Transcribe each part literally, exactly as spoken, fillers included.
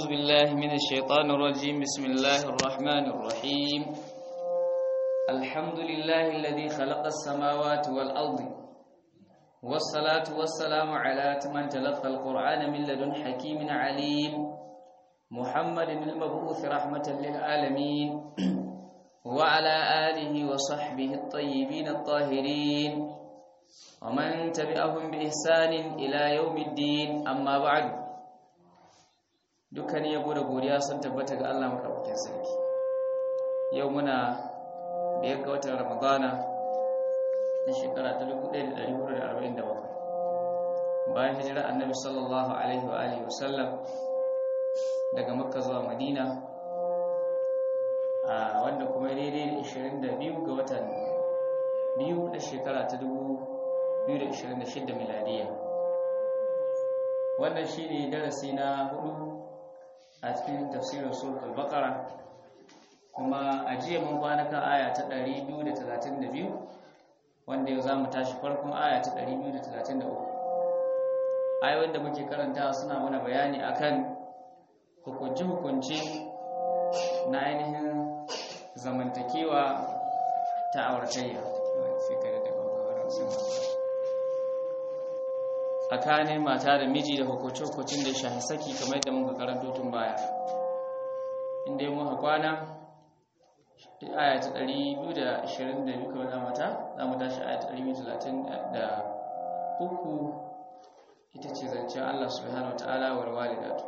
أعوذ بالله من الشيطان الرجيم. بسم الله الرحمن الرحيم. الحمد لله الذي خلق السماوات والأرض، والصلاة والسلام على من تلقى القرآن من لدن حكيم عليم، محمد المبعوث رحمة للعالمين، وعلى آله وصحبه الطيبين الطاهرين، ومن تبعهم بإحسان إلى يوم الدين. أما بعد، dukkan yabo da godiya sun tabbata ga Allah madaukakin sarki. Yau muna biyar ga watan Ramadana na shekara ta dubu ɗaya da ɗari hudu da arba'in da bakwai bayan hijira Annabi sallallahu alaihi wa alihi wasallam daga Makka zuwa Madina, a wanda kuma daidai da ishirin da biyu ga watan biyu na shekara ta dubu biyu da ishirin da shida miladiya. Wannan shine darasi na hudu a cikin tafsirin suratul baqara, kuma a jiya mun kwana kan aya ta ɗari biyu da talatin da biyu, wanda yau zamu tashi farkon aya ta ɗari biyu da talatin da uku. Ayoyin da muke karantawa suna mana bayani akan hukunci-hukunci na ainihin zamantakewa ta auratayya tsakanin mata da miji da hukunci-hukuncin da shahi saki, kamar yadda muka karanto tun baya, inda muka kwana aya ta ɗari biyu da ashirin da biyu kamar da mata za mu tashi aya ta ɗari biyu da talatin da uku, ita ce zancen Allah subhanahu wa ta'ala wal walidatu.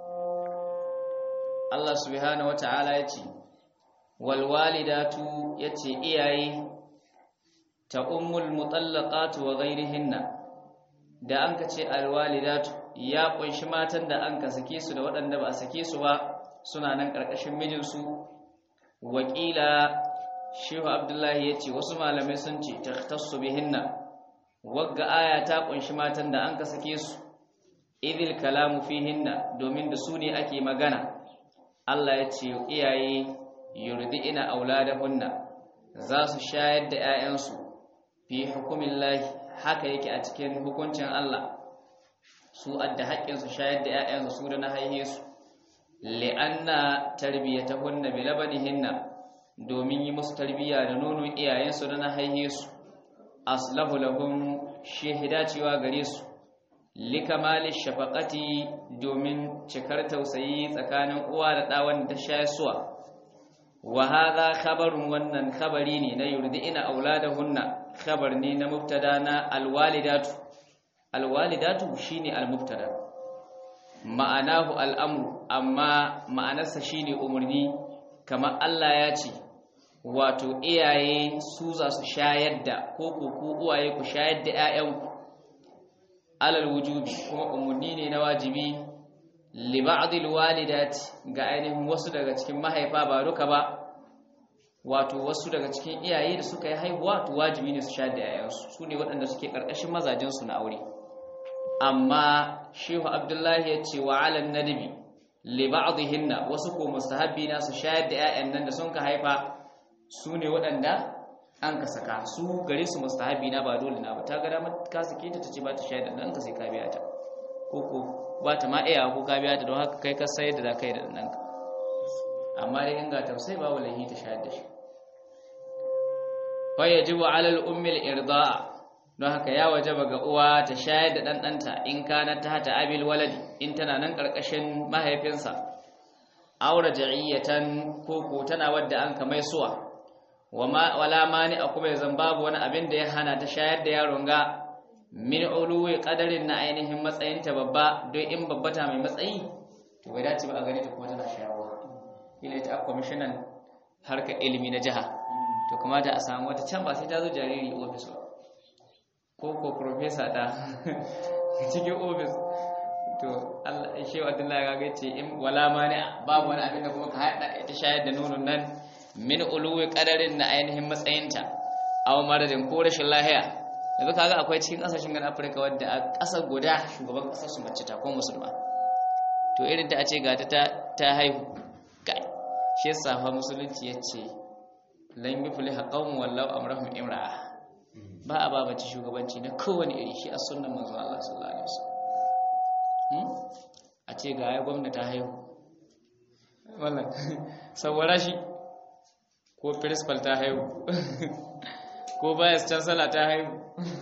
Allah subhanahu wa ta'ala ya ce wal walidatu, ya ce iyaye ta ummul mutallaqatu wa ghairihinna. Da an ka ce alwalidatu ya kunshi matan da an ka sake su da waɗanda ba a sake su ba, suna nan ƙarƙashin mijinsu. Wakila Shehu Abdullahi ya ce wasu malamai sun ce takhtassu bihinna, wagga aya ta kunshi matan da an ka sake su, idil kalamu fihinna, domin da su ne ake magana. Allah ya ce iyaye yurdi'ina auladahunna, za su shayar da 'ya'yansu fi hukumillahi, haka yake a cikin hukuncin Allah, su adda haƙƙin su shayar da 'ya'yansu su da na haihe su, li'anna tarbiyatahunna bi labanihinna, domin yi musu tarbiyya da nonon iyayensu da na haihe su, aslahu lahum, shehida cewa gare su, likamali shafaqati, domin cikar tausayi tsakanin uwa da ɗa wanda ta shayar suwa. Wa hadha khabarun, wannan khabari ne na yurdi'ina auladahunna, khabar ne na mubtada na alwalidatu. Alwalidatu shine almubtada, ma'anahu al'amru, amma ma'anarsa shine umurni, kamar Allah ya ce wato iyaye su za su shayar da, ko ku ku uwaye ku shayar da 'ya'yanku, alal wujubi, kuma umurni ne na wajibi, li ba'dil walidati, ga ainihin wasu daga cikin mahaifa, ba duka ba, wato wasu daga cikin iyaye da suka yi haihuwa to wajibi ne su shayar da 'ya'yansu, su ne waɗanda suke ƙarƙashin mazajensu na aure. Amma Shehu Abdullahi ya ce wa alan nadbi li ba'dihinna, wasu ko mustahabbi na su shayar da 'ya'yan nan da sun ka haifa, su ne waɗanda an ka saka su gare su mustahabbi na, ba dole na ba. Ta ga damar ka sake ta tace ba ta shayar da ɗanka sai ka biya ta, ko ko ba ta ma iya ko ka biya ta, don haka kai ka sayar da za ka yi da ɗanka. Amma dai in ga tausayi babu lahi ta shayar da shi. Fa yajibu alal ummil irda'a, don haka ya wajaba ga uwa ta shayar da ɗanɗanta in kana ta hata abil waladi, in tana nan ƙarƙashin mahaifinsa, aure ja'iyatan, ko ko tana wadda an ka mai suwa, wala mani a kuma zan babu wani abin da ya hana ta shayar da yaron ga, min uluwi qadarin, na ainihin matsayinta babba, don in babbata mai matsayi to bai dace ba a gane ta kuma tana shayarwa. Ila ita kwamishinan harkar ilimi na jiha, to kamata a samu wata can, ba sai ta zo jariri ofis ba, ko ko professor ta cikin ofis. To Allah ya shewa Abdullahi ga gace in wala mani, babu wani abin da kuma ka haɗa ita shayar da nonon nan, min uluwi qadarin, na ainihin matsayinta, aw maradin, ko rashin lahiya. Yanzu kaga akwai cikin kasashen gan Afirka wadda a ƙasar guda shugaban ƙasar su mace ta ko musulma, to irin ta a ce ga ta ta haihu kai, shi yasa fa musulunci yace lan yufliha qaumun wallahu amrahum imra'a, ba a ba mace shugabanci na kowane iri, shi as sunnan manzo Allah sallallahu alaihi wasallam. a ce ga ya gwamnati ta haihu wannan saboda shi ko principal ta haihu ko vice chancellor ta haihu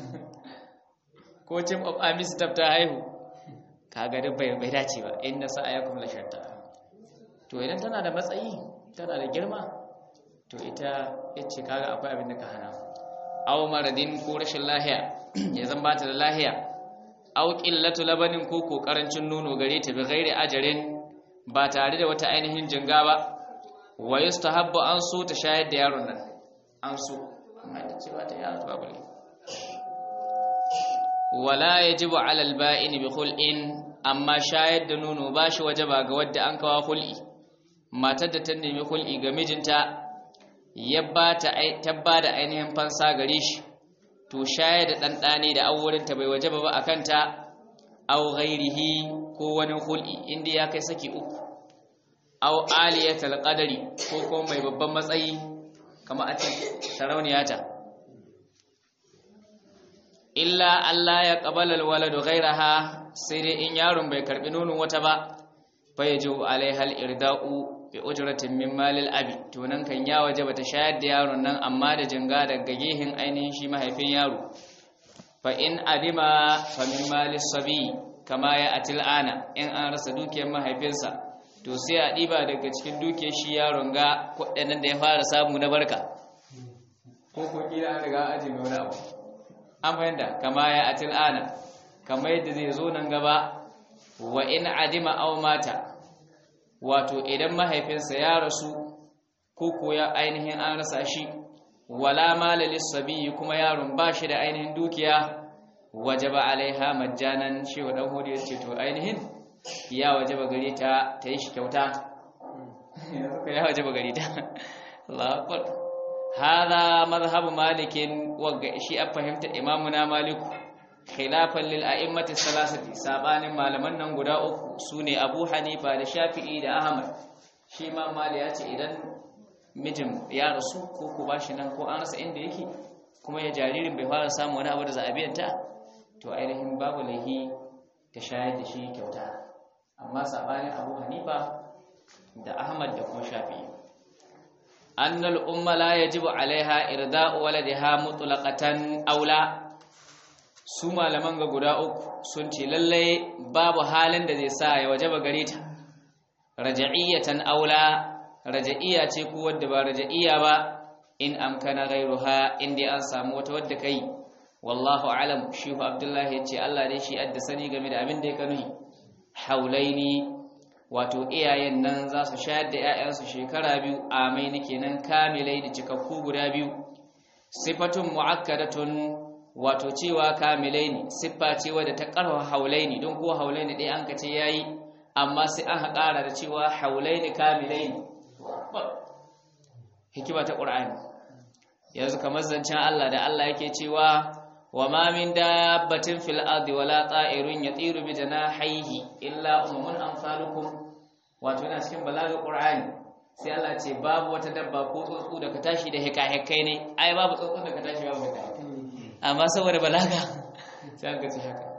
ko chief of army staff ta haihu kaga duk bai bai dace ba inna sa'ayakum la shatta. To idan tana da matsayi tana da girma to ita yace kaga akwai abin da ka hana aw maradin ko rashin lahiya ya zan bata da lahiya aw qillatu labanin ko ko karancin nono gare ta bi ghairi ajarin ba tare da wata ainihin jinga ba wa yustahabbu an so ta shayar da yaron nan an so amma ita ce ba ta yaro ba bale wala yajibu ala alba'in bi khul'in amma shayar da nono ba shi wajaba ga wadda an kawo khul'i matar da ta nemi khul'i ga mijinta ya bata tabbada ainihin fansa gare shi to shayar da dan dane da auren ta bai wajaba ba akan ta aw ghairihi ko wani khul'i inda ya kai saki uku aw aliyatul qadari ko ko mai babban matsayi kamar a ce sarauniyata illa Allah ya qabala alwaladu ghayraha sai dai in yaron bai karbi nonon wata ba fa yaju alaiha alirda'u bi ujratin min malil abi to nan kan ya waje bata shayar da yaron nan amma da jinga daga gehin ainihin shi mahaifin yaro fa in adima fa min malis sabi kama ya atil ana in an rasa dukiyar mahaifinsa to sai a diba daga cikin dukiyar shi yaron ga kuɗin da ya fara samu na barka ko ko kila an riga aji mai wani abu an fahimta kama ya atil ana kamar yadda zai zo nan gaba wa in adima aw mata wato idan mahaifinsa ya rasu ko ko ya ainihin an rasa shi wala mala lissabi kuma yaron ba shi da ainihin dukiya wajaba alaiha majjanan shi wa dan hudu yace to ainihin ya wajaba gare ta ta yi shi kyauta ya wajaba gare ta Allahu akbar hada madhhabu malikin wa shi a fahimta imamuna maliku khilafan lil a'immati salasati sabanin malaman nan guda uku sune Abu Hanifa da Shafi'i da Ahmad shi ma mali ya ce idan mijin ya rasu ko ko bashi nan ko an rasa inda yake kuma ya jaririn bai fara samu wani abu da za a biyanta to ainihin babu lahi ta shayar da shi kyauta amma sabanin Abu Hanifa da Ahmad da kuma Shafi'i annal umma la yajibu alaiha irda'u waladiha mutlaqatan aula su malaman ga guda uku sun ce lallai babu halin da zai sa ya wajaba gare ta raja'iyatan aula raja'iyya ce ko wadda ba raja'iyya ba in amkana ghayruha inda an samu wata wadda kai wallahu alam shehu abdullahi yace Allah dai shi addasani game da abin da ya kanuhi haulaini wato iyayen nan za su shayar da ƴaƴansu shekara biyu amaini kenan kamilai da cikakku guda biyu sifatun muakkadatun wato cewa kamilai ne siffa ce wadda ta karwa haulaini don ko haulaini dai an kace yayi amma sai an haƙara da cewa haulaini kamilai ne hikima ta Qur'ani yanzu kamar zancen Allah da Allah yake cewa wa ma min dabbatin fil ardi wala ta'irun yatiru bi janahihi illa umamun amsalukum wato yana cikin balaga Qur'ani sai Allah ce babu wata dabba ko tsuntsu da ka tashi da hikahikai ne ai babu tsuntsu da ka tashi babu hikahikai amma saboda balaga sai an gaci haka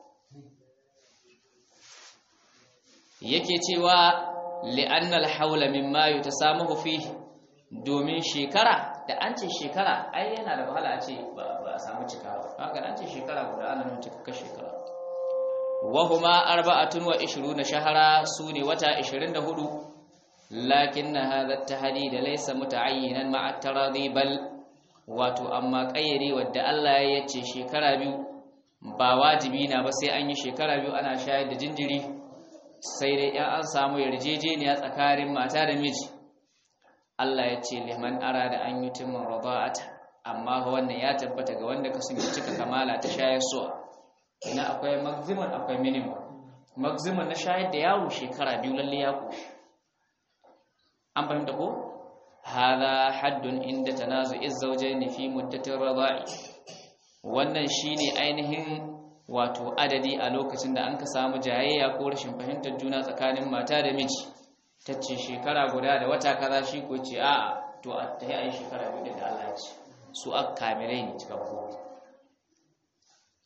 yake cewa li'anna al-hawla mimma yutasamuhu fihi domin shekara da an ce shekara ai yana da wahala a ce ba a samu cika ba haka an ce shekara guda ana nan cika shekara wa huma arba'atun wa ishruna shahara sune wata ishirin da hudu lakinna hadha at-tahdid laysa muta'ayyinan ma'a at-taradi bal wato amma kayyare wadda Allah ya yace shekara biyu ba wajibi na ba sai an yi shekara biyu ana shayar da jinjiri sai dai in an samu yarjejeniya tsakanin mata da miji Allah ya ce liman arada an yutimma rada'ata amma wannan ya tabbata ga wanda ka sun cika kamala ta shayar suwa ina akwai maximum akwai minimum maximum na shayar da yaro shekara biyu lalle ya koshi an fahimta ko hada haddun inda tanazu'i zawjayn fi muddatir rada'i wannan shine ainihin wato adadi a lokacin da an ka samu jayayya ko rashin fahimtar juna tsakanin mata da miji tace shekara guda da wata kaza shi ko ce a'a to a tayi ayi shekara biyu da Allah ya ce su aka kamilai ne cikakku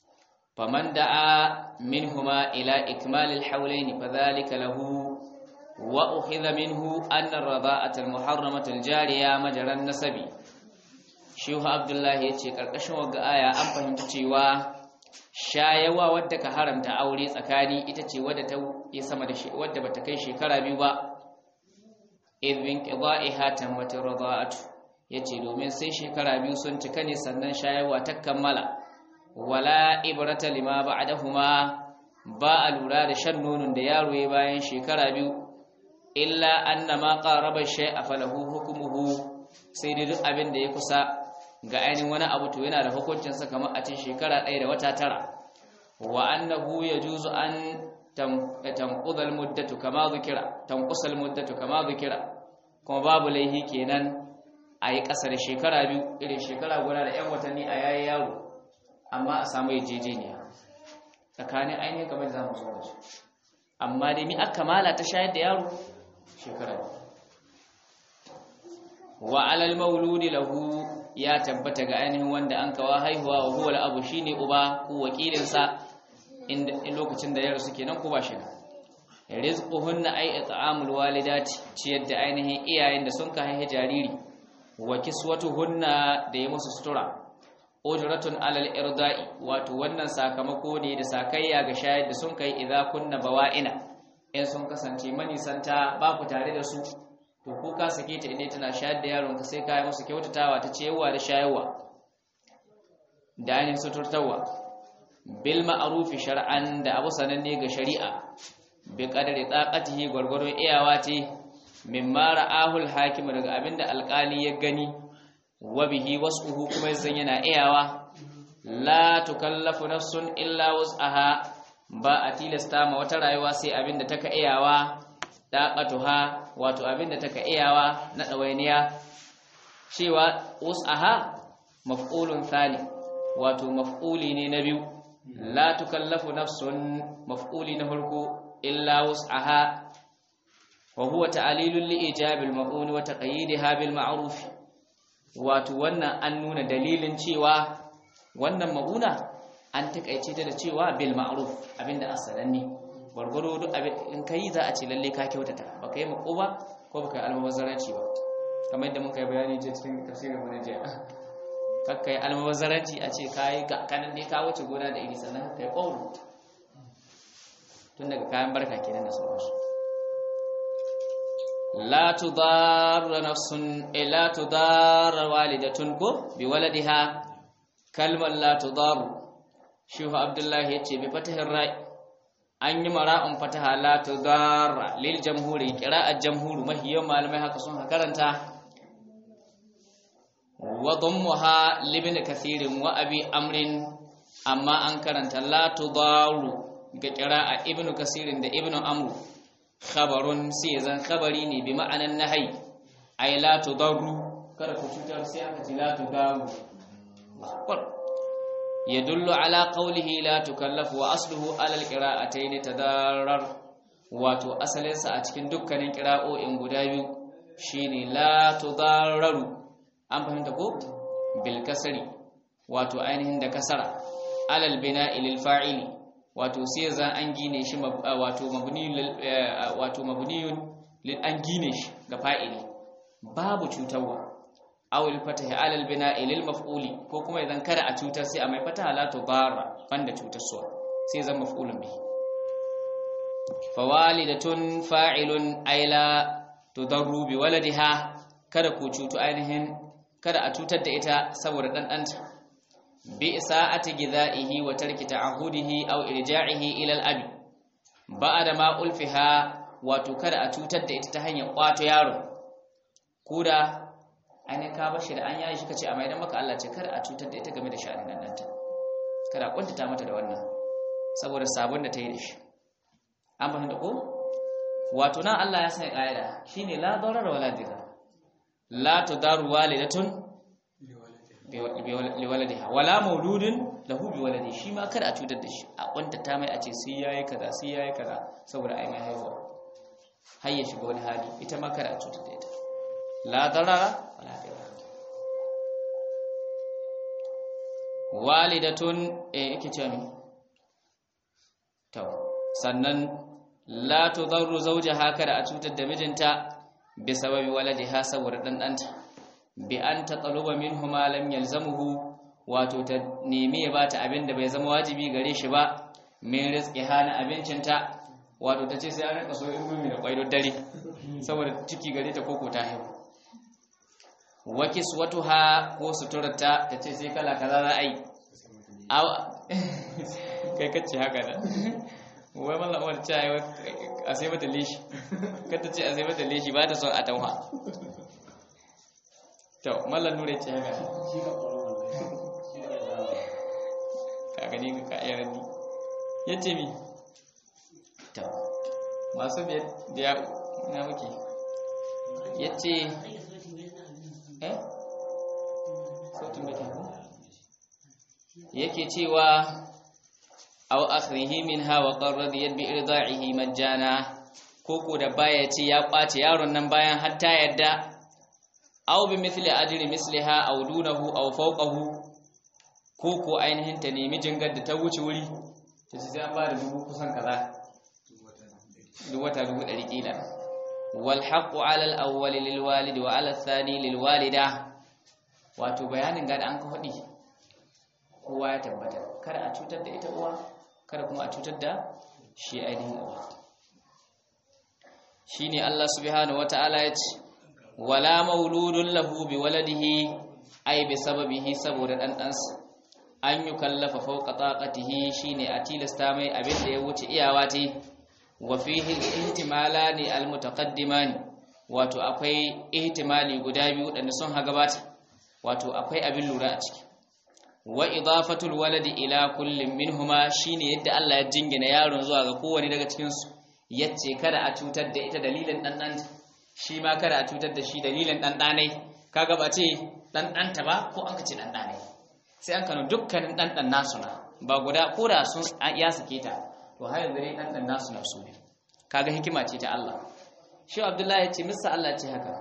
faman da'a minhuma ila ikmalil hawlaini fadhalika lahu wa ukhidha minhu anna ar-rada'ata al-muharramata al-jariya majran nasabi. Shehu Abdullahi yace karkashin wagga aya an fahimta cewa shayawa wadda ka haramta aure tsakani ita ce wadda ta yi sama da shi wadda bata kai shekara biyu ba, idhin qida'iha tammat ar-rada'atu, yace domin sai shekara biyu sun cika ne sannan shayawa ta kammala. Wala ibrata lima ba'dahuma, ba a lura da shan nonon da yaro ya bayan shekara biyu, illa annama qaraba shay'a falahu hukmuhu, sai dai duk abin da ya kusa ga ainihin wani abu to yana da hukuncin sa kamar a cikin shekara ɗaya da wata tara. Wa annahu yajuzu an tanqudha al-muddatu kama dhukira tanqusa al-muddatu kama dhukira, kuma babu laihi kenan a yi ƙasa da shekara biyu, irin shekara guda da 'yan watanni a yayi yaro, amma a samu yarjejeniya tsakanin ainihin kamar za mu zo da su. Amma dai mi aka mala ta shayar da yaro shekara biyu. Wa alal mauludi lahu, ya tabbata ga ainihin wanda an kawa haihuwa wa huwa al-abu shine uba ko wakilinsa in lokacin da yaro suke nan ko ba shi rizquhunna ay it'amul walidati, ciyar da ainihin iyayen da sun ka haihu jariri, wa kiswatuhunna da ya musu sutura, ujratun alal irda'i, wato wannan sakamako ne da sakayya ga shayar da sun kai idza kunna bawa'ina, in sun kasance manisanta ba ku tare da su, to ko ka sake ta idan tana shayar da yaron ka sai ka yi musu kyautatawa ta ciyarwa da shayarwa da ainihin suturtawa, bil ma'rufi shar'an, da abu sananne ga shari'a, bi qadari taqatihi, gwargwadon iyawa ce, mimma ra'ahul hakim, daga abinda alƙali ya gani, wa bihi was'uhu, kuma zan yana iyawa. La tukallafu nafsun illa wus'aha, ba a tilasta ma wata rayuwa sai abinda taka iyawa, taqatuha, wato abinda taka iyawa na dawainiya. Cewa wus'aha maf'ulun thani, wato maf'uli ne na biyu. La tukallafu nafsun maf'uli na farko, illa wus'aha, wa huwa ta'lilun li ijabil ma'un wa taqyidiha bil ma'ruf, wato wannan an nuna dalilin cewa wannan ma'una an takaice ta da cewa bil ma'ruf, abinda asalan ne gurguru duk abin in kai za a ce lalle ka kyautata, baka yi mako ba ko baka yi almubazzaranci ba, kamar yadda muka yi bayani je cikin tafsirin mu na jiya. Kakka yi almubazzaranci a ce kai ga kanan ne ka wuce gona da iri, sannan kai kauro tun daga kayan barka kenan da sauransu. La tudarra nafsun illa tudarra walidatun ko bi waladiha, kalmar la tudaru Shehu Abdullahi yace bi fatahin ra'i, an yi mara'un fataha la tudarra lil jamhuri, qira'at jamhuru mahiyan malamai haka sun karanta, wa dhammuha libn kathirin wa abi amrin, amma an karanta la tudaru ga qira'a ibnu kasirin da ibnu amru. Khabarun sai zan khabari ne bi ma'anan nahyi, ay la tudarru, kada ku cutar, sai aka ce la tudaru. Yadullu ala qawlihi la tukallafu, wa asluhu ala alqira'atayn tadarrar, wato asalin sa a cikin dukkanin qira'o'in guda biyu shine la tudarraru. An fahimta ko? Bil kasri, wato ainihin da kasara, alal bina'i lil fa'ili, wato sai zan an gine shi wato mabniyun wato mabniyun lil an gine shi ga fa'ili, babu cutarwa. Awil fatahi alal bina'i lil maf'uli, ko kuma idan kada a cutar sai a mai fataha la tudarra, banda cutarwa sai zan maf'ulun bihi. Fawalidatun fa'ilun ay la tudarru bi waladiha, kada ku cutu ainihin kada a cutar da ita saboda dan danta. Bi isa'ati gidaihi wa tarki ta'ahudihi aw irja'ihi ila al-abi, ba'da ma ulfiha, wato kada a cutar da ita ta hanyar kwato yaro, koda ainihin ka bashi da an yayi shi kace a maidan maka, Allah ce kada a cutar da ita game da sha'anin nan danta, kada a kuntata mata da wannan saboda sabon da ta yi da shi. An fahimta ko? Wato nan Allah ya sanya ƙa'ida shine la darara wala dirar, la tudaru walidatun bi waladiha wala mauludun lahu bi waladi, shi ma kada a cutar da shi, a kuntata mai a ce sai yayi kaza sai yayi kaza saboda ai mai haihuwa har ya shiga wani hali, ita ma kada a cutar da ita. La darara wala dirar. Walidatun eh yake cewa mi to sannan la tudarru zawjaha kada a cutar da mijinta bi sababi waladiha saboda dan danta bi an tataluba minhu ma lam yalzamuhu wato ta nemi ya bata abin da bai zama wajibi gare shi ba min rizqiha na abincinta wato ta ce sai an rika so indomi da kwaido dare saboda ciki gare ta koko ta haihu wa kiswatuha ko suturarta ta ce sai kala kaza za a yi kai kace haka da wai mallam wani ce a sai mata leshi kata ce a sai mata leshi ba ta son a tauha to mallam nure ce haka ka gani ka yaran ni yace mi to masu biyar da ya na muke yace eh sautin bai tafi yake cewa aw akhrihi minha wa qarrad yad bi irda'ihi majjana koko da baya ce ya kwace yaron nan bayan hatta yadda aw bi mithli ajri misliha aw dunahu aw fawqahu koko ainihin ta nemi jingar da ta wuce wuri ta sai an ba da dubu kusan kaza duk wata dubu ɗari kila wal haqqu 'ala al awwal lil walid wa 'ala al thani lil walida wato bayanin ga da an ka faɗi kowa ya tabbata kada a cutar da ita uwa kada kuma a cutar da shi ainihin uwa shine Allah subhanahu wataala ya ce wala mauludun lahu bi waladihi ay bi sababihi saboda dan dansa an yukallafa fawqa taqatihi shine a tilasta mai abin da ya wuce iyawa ce wa fihi ihtimalani almutaqaddimani wato akwai ihtimali guda biyu da sun ha gabata wato akwai abin lura a ciki wa idafatul waladi ila kullin minhuma shine yadda Allah ya jingina yaron zuwa ga kowane daga cikin su yace kada a cutar da ita dalilin dan dan shi ma kada a cutar da shi dalilin dan danai kaga ba ce dan danta ba ko an kace dan danai sai an kano dukkanin dan dan nasu na ba guda koda sun ya sake ta to har yanzu dai dan dan nasu na su ne kaga hikima ce ta Allah shi Abdullahi yace missa Allah ce haka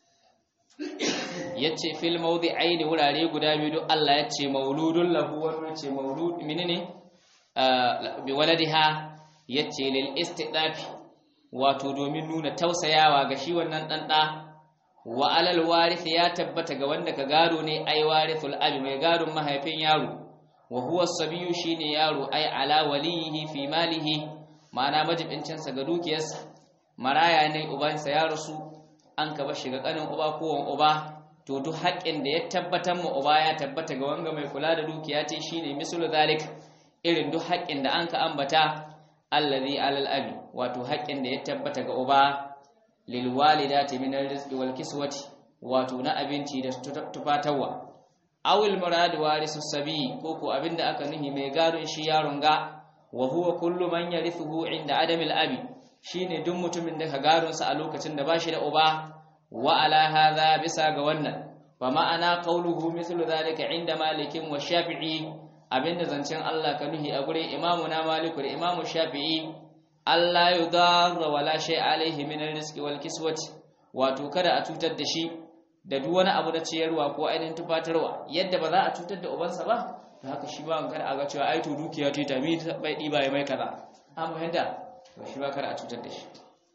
yace fil mawdi'ain wurare guda biyu duk Allah yace mauludun lahu wa yace maulud menene bi waladiha yace lil istidafi wato domin nuna tausayawa ga shi wannan dan da wa alal warith ya tabbata ga wanda ka gado ne ai warithul abi mai gadon mahaifin yaro wa huwa sabiyu shine yaro ai ala walihi fi malihi ma'ana majibincin sa ga dukiyarsa maraya ne ubansa ya rasu an ka bar shi ga kanin uba ko wan uba to duk haƙƙin da ya tabbatar mu uba ya tabbata ga wanga mai kula da dukiya ce shine mislu zalik irin duk haƙƙin da an ka ambata allazi alal abi wato haƙƙin da ya tabbata ga uba lil walidati min arrizqi wal kiswati wato na abinci da tufatarwa awil murad warisu sabi ko ko abinda aka nuhi mai gadon shi yaron ga wa huwa kullu man yarithuhu inda adamil abi shine duk mutumin da ka gadon sa a lokacin da bashi da uba wa ala hadha bisa ga wannan fa ma'ana qawluhu mithlu zalika inda malikin wa shafi'i abinda zancen Allah ka nuhi a gurin imamu na maliku da imamu shafi'i Allah yudarra wala shay alaihi min arrizqi wal kiswati wato kada a cutar da shi da duk wani abu na ciyarwa ko ainihin tufatarwa yadda ba za a cutar da ubansa ba to haka shi ba kada a ga cewa ai to dukiya ce ta mi bai diba ya mai kaza an fahimta to shi ba kada a cutar da shi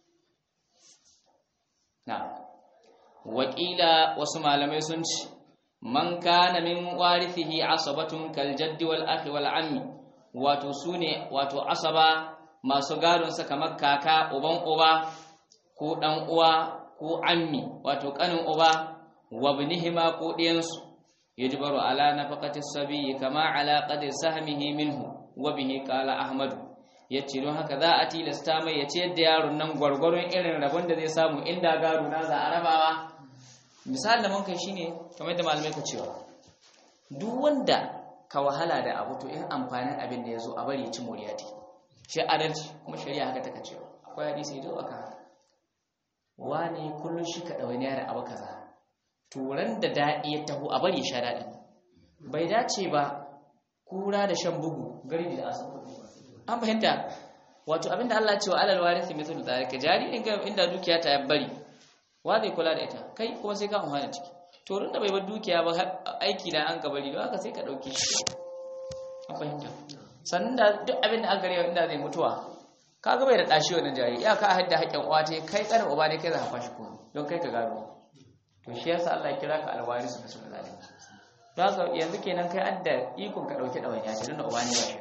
na wakila wasu malamai sun ce man kana min warithihi asabatun kal jaddi wal akhi wal ammi wato sune wato asaba masu gadon sa kamar kaka uban uba ko dan uwa ko ammi wato kanin uba wa ibnihima ko diyansu yajbaru ala nafaqati sabiyi kama ala qadri sahmihi minhu wa bihi qala ahmad yace don haka za a tilasta mai yace yadda yaron nan gwargwaron irin rabon da zai samu inda gado na za a rabawa misali da mun kai shine kamar da malamai ka cewa duk wanda ka wahala da abu to in amfanin abin da yazo a bari ya ci moriyati shi adalci kuma shari'a haka take cewa akwai hadisi da aka wani kullun shi ka dawo ne da abu kaza turan da dadi ya taho a bari sha dadi bai dace ba kura da shan bugu gari da asabu an fahimta wato abinda Allah ya ce wa alal warisi mithlu zalika jari in ga inda dukiya ta ya bari wa zai kula da ita kai kuma sai ka amfana ciki to ran da bai bar dukiya ba aiki da an gabari don haka sai ka dauke shi an fahimta sannan da duk abin da aka gare inda zai mutuwa kaga bai da dashi wannan jariri ya ka hadda haƙƙin uwa ta kai kanin uba ne kai za ka fashi ko don kai ka gado to shi yasa Allah ya kira ka alwarisu da sunan zalim don haka yanzu kenan kai adda ikon ka dauke da wani ya ce don uba ne ba shi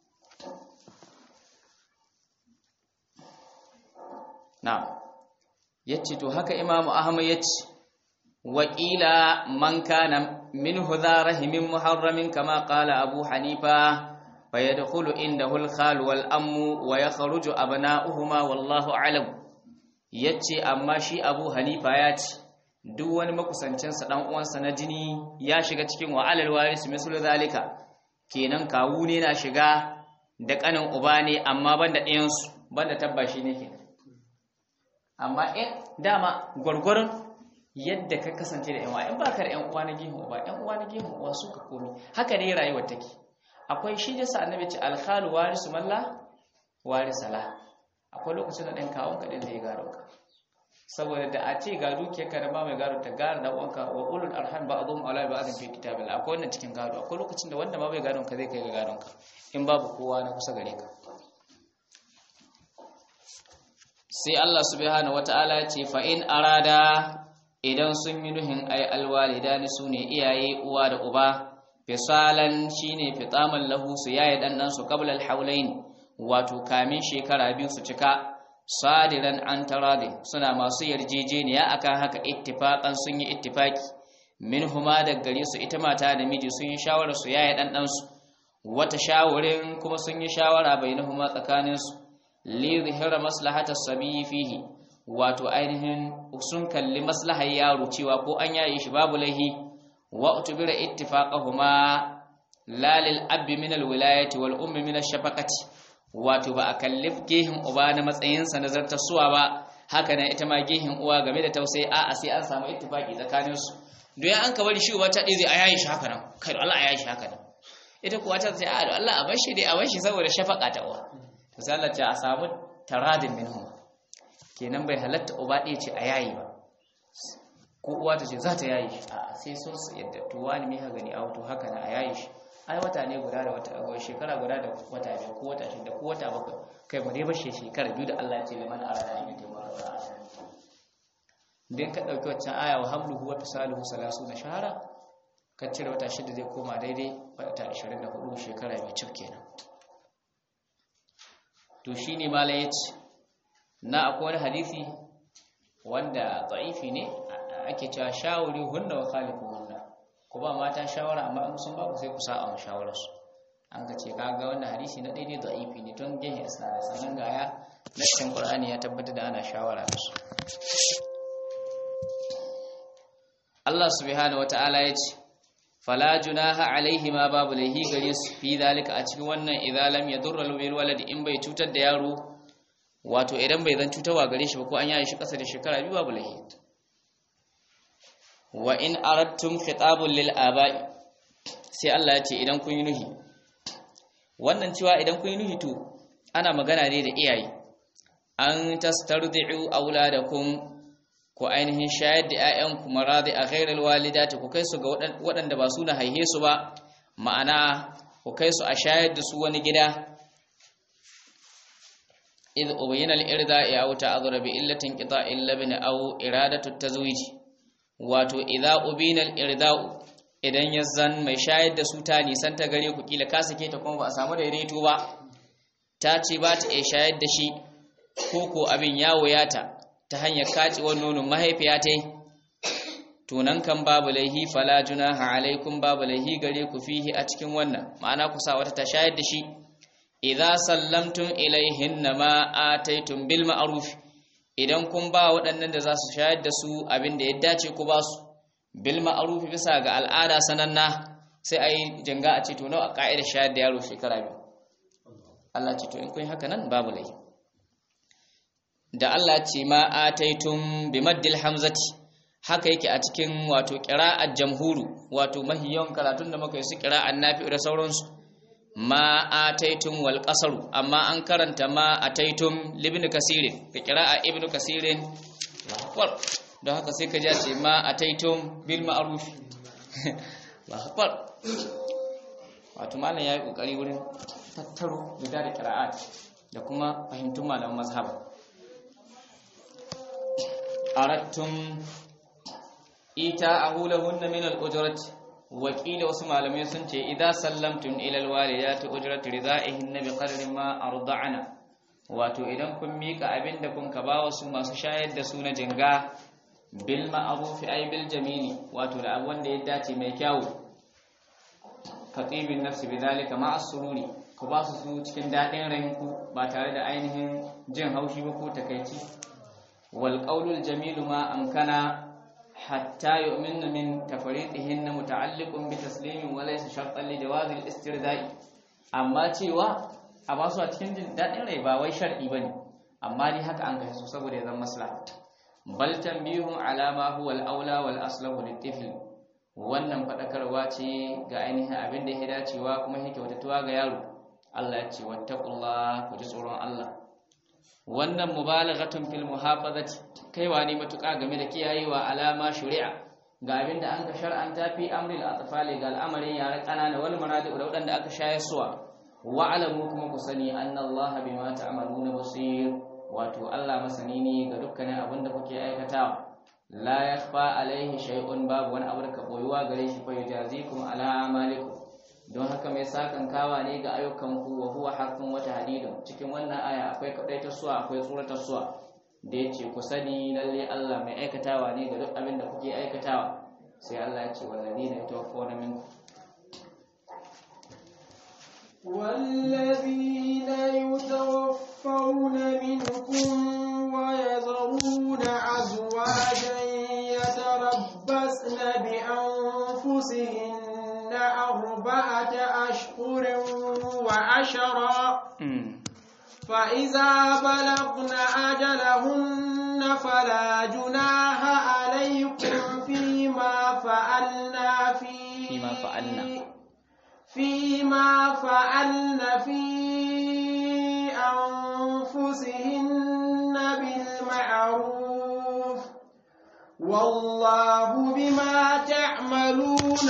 na'am yace to haka Imam Ahmad yace waqila man kana minhu dha rahimin muharramin kama qala Abu Hanifa fayadkhulu indahu al-khal wal ammu wa yakhruju abna'uhuma wallahu a'lam yace amma shi Abu Hanifa yace duk wani makusancin sa dan uwansa na jini ya shiga cikin wa'alal waris mislu zalika kenan kawu ne na shiga da kanin uba ne amma banda ɗayan su banda tabbashi ne kenan amma in dama gurgurun yadda ka kasance da ƴan uwa in baka da ƴan uwa na gihin uba ƴan uwa na gihin uwa suka komi haka ne rayuwar take akwai shi da sa annabi ce alkhalu warisu malla warisala akwai lokacin da dan kawun ka din zai gado ka saboda da a ce ga dukiyar ka da ba mai gado ta gara da uwanka wa ulul arham ba'dhum ala ba'dhin fi kitabillah akwai wannan cikin gado akwai lokacin da wanda ma bai gadon ka zai kai ga gadon ka in babu kowa na kusa gare ka sai Allah subhanahu wataala ya ce fa in arada idan sun yi nuhin ay alwalidani sune iyaye uwa da uba fisalan shine fitaman lahu su yayi dan dan su qabla alhawlain wato kamin shekara biyu su cika sadiran an taradi suna masu yarjejeniya akan haka ittifaqan sun yi ittifaki minhuma da gare su ita mata da miji sun yi shawara su yayi dan dan su wata shawarin kuma sun yi shawara bainahuma tsakanin su li zihira maslahata sabi fihi wato ainihin sun kalli maslahar yaro cewa ko an yaye shi babu lahi wa utubira ittifaqahuma la lil abbi min al wilayati wal ummi min ash shafaqati wato ba a kallif gehin uba na matsayin sa nazarta suwa ba haka nan ita ma gehin uwa game da tausayi a a sai an samu ittifaqi tsakanin su don an ka bari shi uba ta dizi a yaye shi haka nan kai Allah a yaye shi haka nan ita kuwa ta sai a Allah a bar shi dai a bar shi saboda shafaqa ta uwa to sai Allah ya samu taradin minhum kenan bai halatta uba ɗaya ce a yayi ba ko uwa ta ce za ta yayi shi a sai sun yadda to wani mai gani a wato haka na a yayi shi ai wata ne guda da wata shekara guda da wata biyu ko wata shida ko wata bakwai kai ba dai ba shekara biyu da Allah ya ce liman arada an yi wa dan ka dauki waccan aya wa hamluhu wa fisaluhu salasuna shahara ka cire wata shida zai koma daidai wata ashirin da hudu shekara biyu cif kenan to shine malai yace na akwai wani hadisi wanda da'ifi ne ake cewa shawuri hunna wa khalifu hunna ko ba mata shawara amma in sun ba ku sai ku sa a shawarar su an ka ce kaga wannan hadisi na daidai da'ifi ne don gehe isnad sannan ga ya nassin qur'ani ya tabbatar da ana shawara da su Allah subhanahu wataala ya ce fala junaha alaihima babu lahi gare su fi zalika a cikin wannan idza lam yadurra bil walad in bai cutar da yaro wato idan bai zan cutarwa gare shi ba ko an yaye shi kasa da shekara biyu babu lahi wa in aradtum khitabun lil aba'i sai Allah ya ce idan kun yi nuhi wannan cewa idan kun yi nuhi to ana magana ne da iyaye an tastardi'u auladakum ko ainihin shayar da ƴaƴanku maradi a ghairil walidati ku kai su ga waɗanda ba su na haihe su ba ma'ana ku kai su a shayar da su wani gida إذ أبين الإرضاء أو تعذر بإلة انقطاع اللبن أو إرادة التزويج wato idza ubina al-irda'u idan yazan mai shayar da su ta nisan ta gare ku kila ka sake ta kuma ba a samu daidaito ba ta ce ba ta iya shayar da shi ko ko abin yawo yata ta hanyar kacewar nonon mahaifiya ta to nan kan babu laihi fala junaha alaikum babu laihi gare ku fihi a cikin wannan ma'ana ku sa wata ta shayar da shi idza sallamtum ilaihinna ma ataitum bil ma'ruf idan kun ba waɗannan da za su shayar da su abin da ya dace ku ba su bil ma'ruf bisa ga al'ada sananna sai ayi janga a ce to nawa ka'idar shayar da yaro shekara biyu Allah ce to in kun haka nan babu laifi da Allah ce ma ataitum bi maddil hamzati haka yake a cikin wato qira'at jamhuru wato mahiyan karatun da muka yi su qira'an nafi da sauransu ma ataitum wal qasaru amma an karanta ma ataitum libn kasir ka qira'a ibnu kasir akbar don haka sai ka ji ce ma ataitum bil ma'ruf akbar wato malam yayi kokari wurin tattaro guda da qira'at da kuma fahimtun malaman mazhab. arattum ita ahulahunna min al-ujrati wakila wasu malamai sun ce idza sallamtum ila al-walidati ujratu ridaihinna bi qadri ma arda'na wato idan kun mika abinda kun ka ba wasu masu shayar da su na jinga bil ma'ruf ay bil jamili wato da abu wanda ya dace mai kyau katibin nafsi bidalika ma as-sururi ku ba su su cikin dadin ranku ba tare da ainihin jin haushi ba ko takeici wal qawlul jamilu ma amkana hatta yu'minna min tafridihinna muta'alliqun bi taslimin wa laysa shartan li jawazi al-istirda'i amma cewa a ba su a cikin jin dadin rai ba wai shar'i bane amma ni haka an kai su saboda ya zama maslaha bal tanbihun ala ma huwa al-aula wal aslahu lit-tifl wannan fadakarwa ce ga ainihin abin da ya dacewa kuma yake kyautatuwa ga yaro Allah ya ce wattaqullah ku ji tsoron Allah wannan mubalaghatun fil muhafazati kaiwa ne matuƙa game da kiyayewa alama shari'a ga abin da an ka shar'anta fi amril atfali ga al'amarin yara kanana wal maradi da wadanda aka shayar suwa wa alamu kuma ku sani annallaha bima ta'maluna basir wato Allah masani ne ga dukkanin abin da kuke aikatawa la yakhfa alaihi shay'un babu wani abu da ka boyuwa gare shi fa yajazikum ala amalikum don haka mai sakan kawa ne ga ayyukan ku wa huwa haqqun wa tahdidun cikin wannan aya akwai kadaitar suwa akwai suratar suwa da yace ku sani lalle Allah mai aikatawa ne ga duk abin da kuke aikatawa sai Allah ya ce walladina yatawaffawna minkum والذين يتوفون منكم ويذرون أزواجا يتربصن بأنفسهن أربعة أشهر وعشرا فإذا بلغن أجلهن فلا جناح عليكم فيما فعلنا في فيما فعلنا فيما فعلن في أنفسهن بالمعروف والله بما تعملون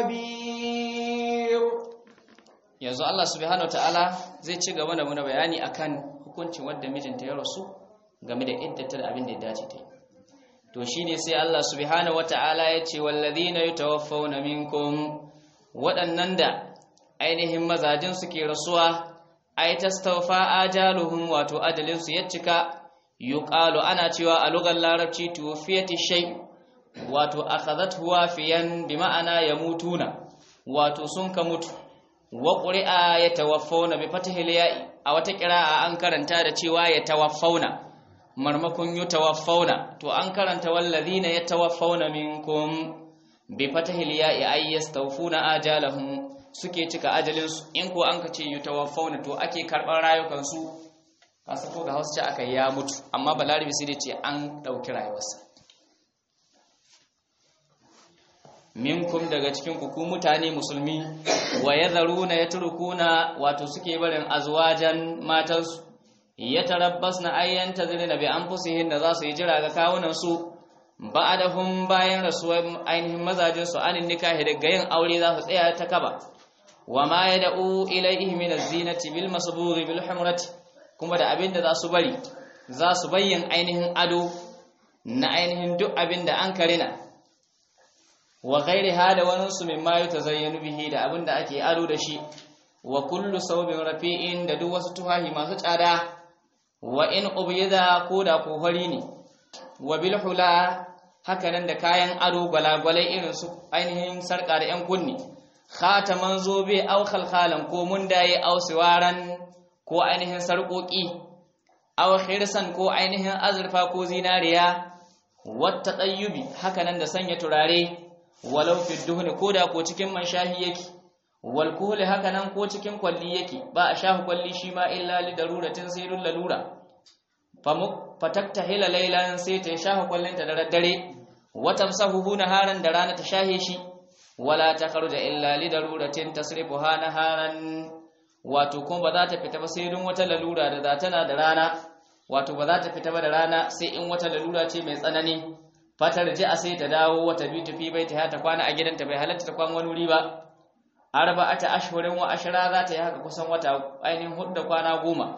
خبير. yanzu Allah subhanahu wataala zai ci gaba da muna bayani akan hukuncin wanda mijinta ya rasu game da iddata da abin da ya dace ta yi. To shine sai Allah subhanahu wataala ya ce wallazina yatawaffawna minkum waɗannan da ainihin mazajin suke rasuwa ai tastawfa ajaluhum wato ajalin su ya cika yuqalu ana cewa a lugar larabci tuwfiyati shay wato akhadhathu wafiyan bi ma'ana yamutuna wato sun ka mutu wa qur'a yatawaffawna bi fathil ya'i a wata qira'a an karanta da cewa yatawaffawna marmakun yutawaffawna to an karanta wallazina yatawaffawna minkum bi fathil ya'i ay yastawfuna ajalahum suke cika ajalinsu in ko an kace yutawaffawna to ake karban rayukan su kasa ko ga Hausa ce aka ya mutu amma balarabi sai dai ce an dauki rayuwarsa minkum daga cikin ku ku mutane musulmi wa yadharuna yatrukuna wato suke barin azwajan matansu yatarabbasna ayyanta zina bi anfusihin da za su yi jira ga kawunan su ba'adahum bayan rasuwar ainihin mazajin su anin nikahi daga yin aure za su tsaya ta kaba wama yad'u ilayhi min az-zinati bil masbughi bil humrati kuma da abinda za su bari za su bayyan ainihin ado na ainihin duk abinda an karina wa ghairiha da wani su mimma yutazayyanu bihi da abinda ake ado da shi wa kullu sawbin rafi'in da duk wasu tuhahi masu tsada wa in ubyida ko da ko hori ne wa bil hula hakanan da kayan ado gwalagwalai irin su ainihin sarka da yan kunni khataman zobe aw khalkhalan ko mundaye aw siwaran ko ainihin sarkoki aw khirsan ko ainihin azurfa ko zinariya wata tayyubi hakanan da sanya turare walau fi duhni ko da ko cikin man shahi yake wal kuhli hakanan ko cikin kwalli yake ba a shahu kwalli shi ma illa li daruratin sayrul lalura fataktahila laylan sai ta shahu kwallinta da daddare watamsahu naharan da rana ta shahe shi wala takhruja illa li daruratin tasrifuha naharan wato kuma ba za ta fita ba sai dun wata lalura da za tana da rana wato ba za ta fita ba da rana sai in wata lalura ce mai tsanani fatar ji a sai ta dawo wata bi tafi bai ta ta kwana a gidanta bai halatta ta kwana wani wuri ba arba'ata ashhurin wa ashra za ta yi haka kusan wata ainihin hudu da kwana goma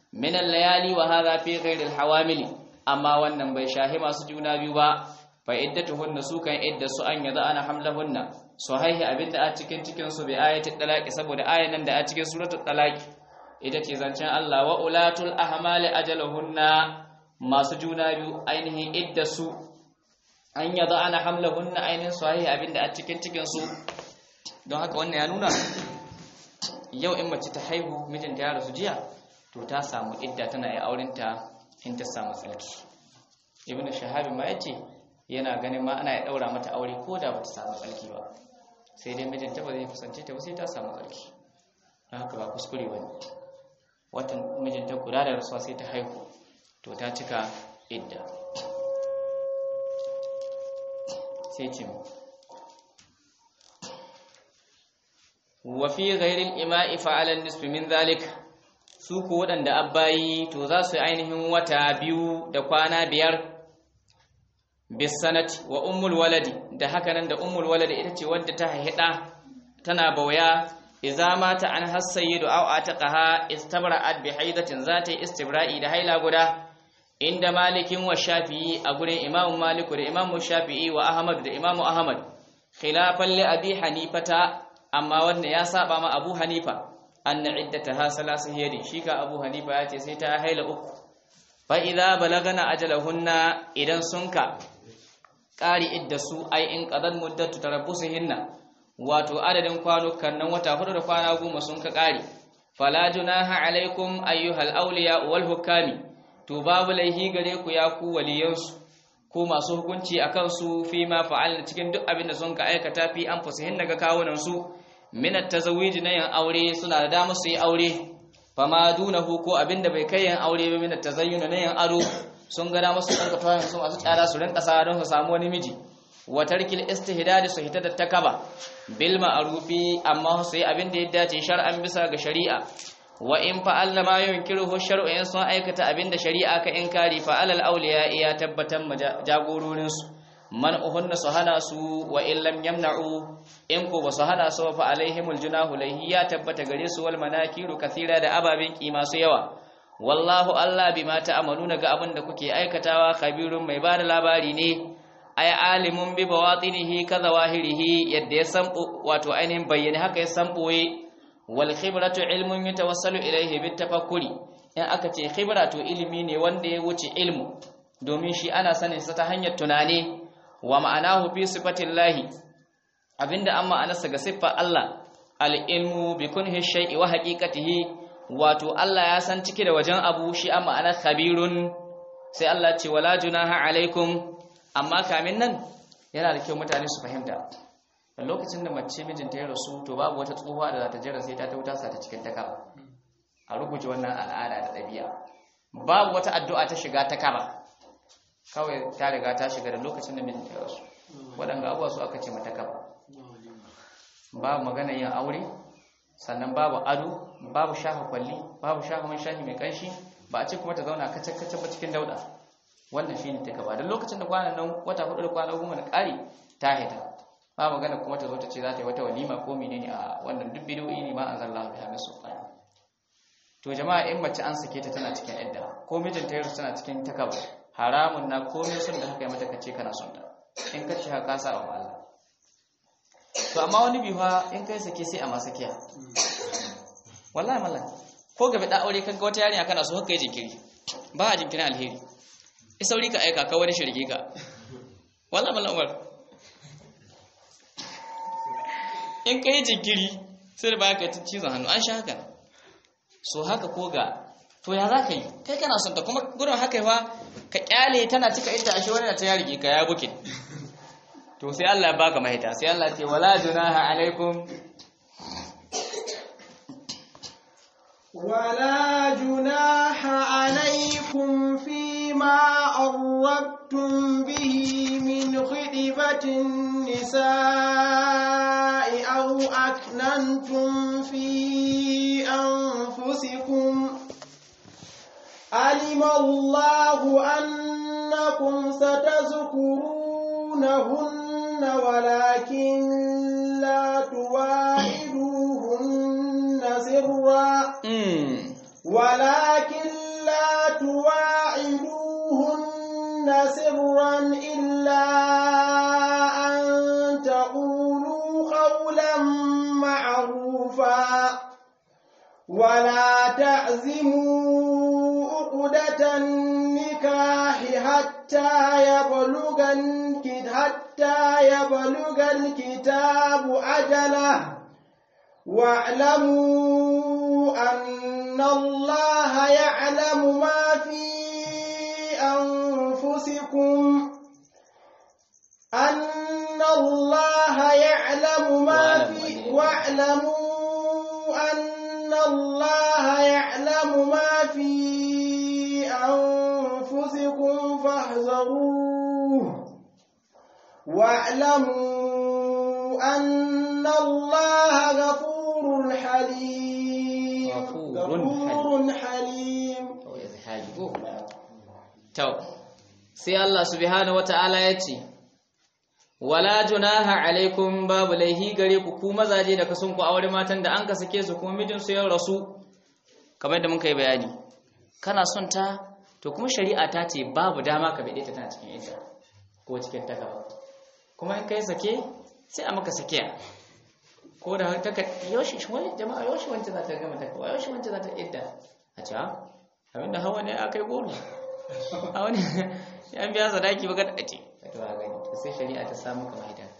min al-layali wa hadha fi ghairi al-hawamili amma wannan bai shahi masu juna biyu ba fa iddatuhunna su kan iddasu an yada ana hamlahunna su haihi abinda a cikin cikin su bi ayatul talaqi saboda ayan nan da a cikin suratul talaqi ita ce zancen Allah wa ulatul ahmali ajaluhunna masu juna biyu ainihin iddasu an yada ana hamlahunna ainihin su haihi abinda a cikin cikin su don haka wannan ya nuna yau in mace ta haihu mijinta ya rasu jiya to ta samu idda tana yi aurenta in ta samu tsarki ibnu shahabi ma yace yana ganin ma ana ya daura mata aure ko da bata samu tsarki ba sai dai mijinta ba zai kusance ta ba sai ta samu tsarki don haka ba kuskure bane watan mijinta guda da rasuwa sai ta haihu to ta cika idda sai ce wa fi ghairi al-ima'i fa'ala an-nisf min dhalik su ko wadanda abbayi to za su ainihin wata biyu da kwana biyar bisanati wa ummul waladi da haka nan da ummul waladi ita ce wadda ta haihida tana bauya idza mata an hasayyidu aw ataqaha istabra'at bi haidatin zata istibra'i da haila guda inda malikin wa shafi'i a gurin imamu maliku da imamu shafi'i wa ahmad da imamu ahmad khilafan li abi hanifata amma wanda ya saba ma abu hanifa anna iddataha salasu hiyadi shi ka abu hanifa ya ce sai ta haila uku fa idza balagana ajalahunna idan sunka qari iddasu ai in qadan muddatu tarabbusihinna wato adadin kwanukan nan wata hudu da kwana goma sun ka qari fala junaha alaikum ayyuhal awliya wal hukami to babu laihi gare ku ya ku waliyansu ko masu hukunci akan su fi ma fa'alna cikin duk abin da sun ka aikata fi anfusihin daga kawunan su min at-tazawwij na yan aure suna da dama su yi aure fama dunahu ko abin da bai kai yan aure ba min at-tazayyun na yan ado sun ga dama su karka tawayen su masu tsada su rinka sa don su samu wani miji wa tarkil istihdad su hita da takaba bil ma'rufi amma su yi abin da ya dace shar'an bisa ga shari'a wa in fa'alna ma yunkiruhu shar'u in sun aikata abinda shari'a ka inkari fa'alal awliya ya tabbatan jagororin su man uhunna su hana su wa in lam yamna'u in ko ba su hana su fa alaihimul junahu lahi ya tabbata gare su wal manakiru kathira da ababin kima su yawa wallahu Allah bima ta'maluna ga abinda kuke aikatawa khabirun mai bada labari ne ay alimun bi bawatinihi ka zawahirihi yadda ya san wato ainihin bayyane haka ya san boye wal khibratu ilmun yatawassalu ilayhi bit tafakkuri in aka ce khibratu ilimi ne wanda ya wuce ilmu domin shi ana sanin sa ta hanyar tunani wa ma'anahu fi sifatillahi abinda amma anasa ga siffar Allah al ilmu bi kunhi shay'i wa haqiqatihi wato Allah ya san ciki da wajen abu shi amma ana khabirun sai Allah ce wala junaha alaikum amma kamin nan yana da kyau mutane su fahimta a lokacin da mace mijinta ya rasu to babu wata tsohuwa da za ta jira sai ta tauta sa ta cikin takaba a rubuce wannan al'ada da ɗabi'a babu wata addu'a ta shiga takaba kawai ta riga ta shiga da lokacin da mijinta ya rasu waɗanda abuwa su aka ce mata kaba babu magana yin aure sannan babu ado babu shafa kwalli babu shafa man shahi mai kanshi ba a ce kuma ta zauna kace-kace ba cikin dauda wannan shine takaba da lokacin da kwanan nan wata hudu da kwana goma na ƙari ta hita ba magana kuma ta zo ta ce za ta yi wata walima ko menene a wannan duk bidiyoyi ne ma anzalallahu biha min sultan to jama'a in mace an sake ta tana cikin idda ko mijinta ya tana cikin takaba haramun na komai sun da haka yi mata kace kana son ta in ka ce haka sa wa Allah to amma wani biwa in kai sake sai a ma sakiya wallahi mallan ko gabe da aure kaga wata yarinya kana so haka yi jinkiri ba a jinkirin alheri i sauri ka aika ka wani shirge ka wallahi mallan umar in ka yi jinkiri sai da ba ka yi cizon hannu an sha haka so haka ko ga to ya za ka yi kai kana son ta kuma gudun haka yawa ka kyale tana cika ita ashe wani na ta yarige ka ya buke to sai Allah ya baka mahita sai Allah ce wala junaha alaikum wala junaha alaikum fima arradtum bihi min khidbatin nisaa aw aknantum fi anfusikum علم الله أنكم ستذكرونهن ولكن لا تواعدوهن سرا ولكن تواعدوهن سرا إلا أن تقولوا قولا معروفا ولا تعزموا عقدة النكاح حتى يبلغ حتى يبلغ الكتاب أجله واعلموا أن الله يعلم ما في أنفسكم أن الله يعلم ما في واعلموا أن الله يعلم ما في أنفسكم فاحذروه واعلموا أن الله غفور حليم غفور حليم to sai Allah subhanahu wataala yace wala junaha alaikum babu laihi gare ku ku mazaje da kasun ku aure matan da an ka sake su kuma mijin su ya rasu kamar da muka yi bayani kana son ta to kuma shari'a ta ce babu dama ka bide ta tana cikin ita ko cikin takaba kuma in kai sake sai a maka sakiya ko da ta ka yoshi wani jama'a yoshi wanda za ta gama ta ko yoshi wanda za ta idda a ce abinda hawa ne akai goro a wani yan biya sadaki ba ga ta ce to ga gani sai shari'a ta samu kamar ita